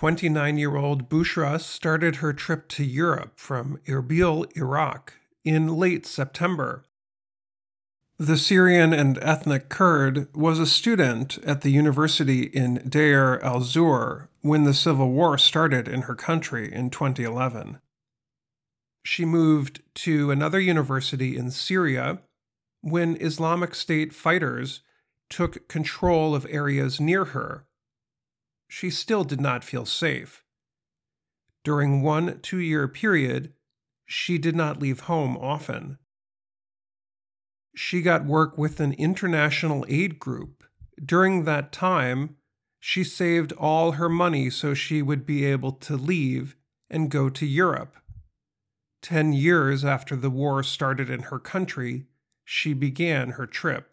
29-year-old Bushra started her trip to Europe from Erbil, Iraq, in late September. The Syrian and ethnic Kurd was a student at the university in Deir al-Zur when the civil war started in her country in 2011. She moved to another university in Syria when Islamic State fighters took control of areas near her. She still did not feel safe. During one 2-year period, she did not leave home often. She got work with an international aid group. During that time, she saved all her money so she would be able to leave and go to Europe. 10 years after the war started in her country, she began her trip.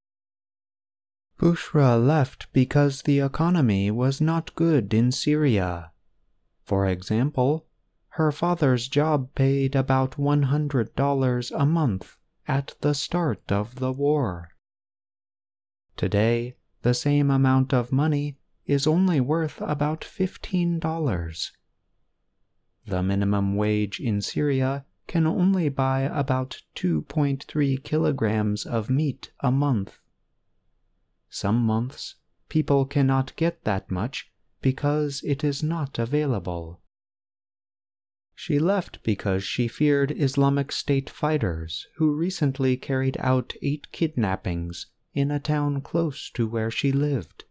Bushra left because the economy was not good in Syria. For example, her father's job paid about $100 a month at the start of the war. Today, the same amount of money is only worth about $15. The minimum wage in Syria can only buy about 2.3 kilograms of meat a month. Some months, people cannot get that much because it is not available. She left because she feared Islamic State fighters who recently carried out 8 kidnappings in a town close to where she lived.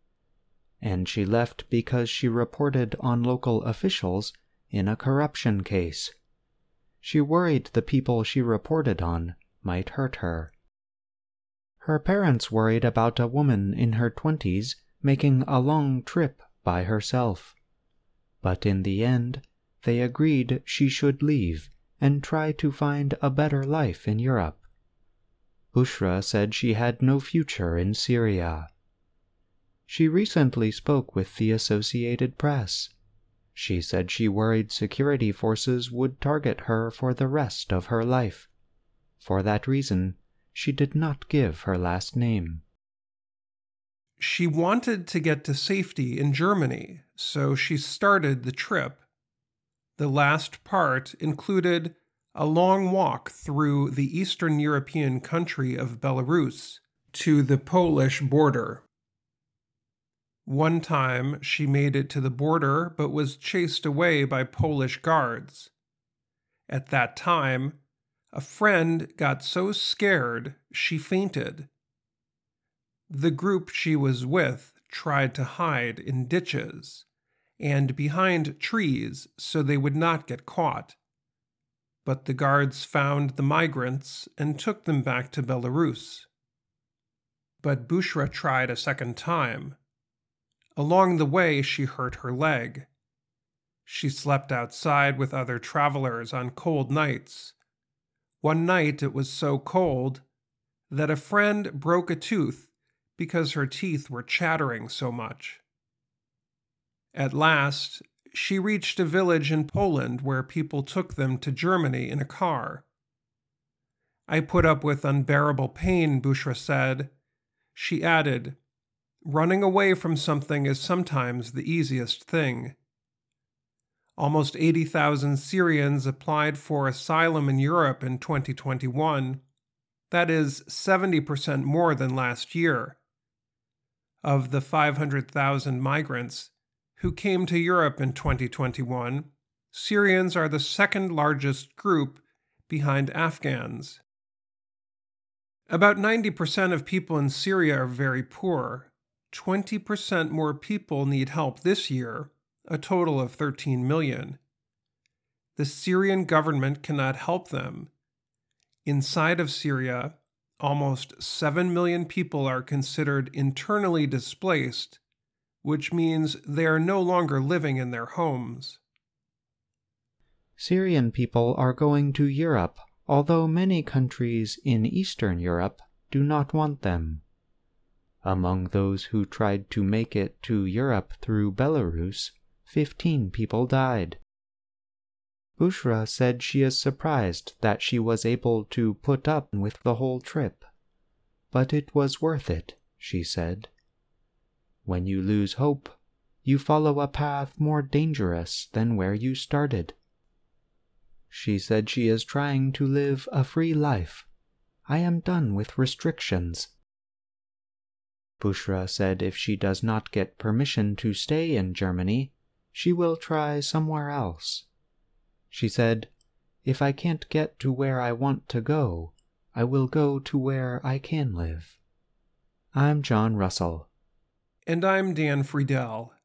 And she left because she reported on local officials in a corruption case. She worried the people she reported on might hurt her. Her parents worried about a woman in her 20s making a long trip by herself. But in the end, they agreed she should leave and try to find a better life in Europe. Bushra said she had no future in Syria. She recently spoke with the Associated Press. She said she worried security forces would target her for the rest of her life. For that reason, she did not give her last name. She wanted to get to safety in Germany, so she started the trip. The last part included a long walk through the Eastern European country of Belarus to the Polish border. One time she made it to the border but was chased away by Polish guards. At that time, a friend got so scared she fainted. The group she was with tried to hide in ditches and behind trees so they would not get caught. But the guards found the migrants and took them back to Belarus. But Bushra tried a second time. Along the way, she hurt her leg. She slept outside with other travelers on cold nights. One night it was so cold that a friend broke a tooth because her teeth were chattering so much. At last, she reached a village in Poland where people took them to Germany in a car. I put up with unbearable pain, Bushra said. She added, running away from something is sometimes the easiest thing. Almost 80,000 Syrians applied for asylum in Europe in 2021. That is 70% more than last year. Of the 500,000 migrants who came to Europe in 2021, Syrians are the second largest group behind Afghans. About 90% of people in Syria are very poor. 20% more people need help this year, a total of 13 million. The Syrian government cannot help them. Inside of Syria, almost 7 million people are considered internally displaced, which means they are no longer living in their homes. Syrian people are going to Europe, although many countries in Eastern Europe do not want them. Among those who tried to make it to Europe through Belarus, 15 people died. Bushra said she is surprised that she was able to put up with the whole trip. But it was worth it, she said. When you lose hope, You follow a path more dangerous than where you started. She said she is trying to live a free life. I am done with restrictions. Bushra said if she does not get permission to stay in Germany, she will try somewhere else. She said, if I can't get to where I want to go, I will go to where I can live. I'm John Russell. And I'm Dan Friedel.